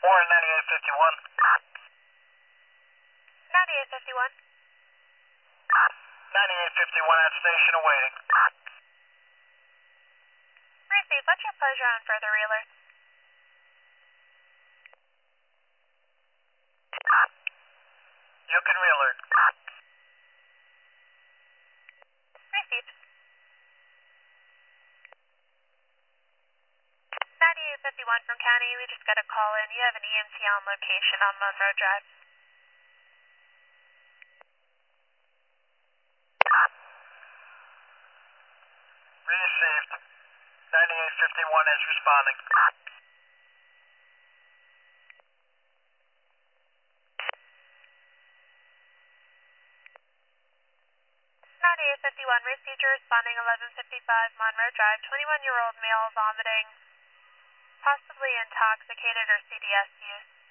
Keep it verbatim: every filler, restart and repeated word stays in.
Warren ninety-eight fifty-one. ninety-eight fifty-one. ninety-eight fifty-one at station awaiting. Received. What's your pleasure on further realer? You can realert. Received. ninety-eight fifty-one from County, we just got a call in. You have an E M T on location on Monroe Drive. Received. ninety-eight fifty-one is responding. ninety-eight fifty-one, received. You're responding eleven fifty-five Monroe Drive. twenty-one-year-old male vomiting, possibly intoxicated or C D S use.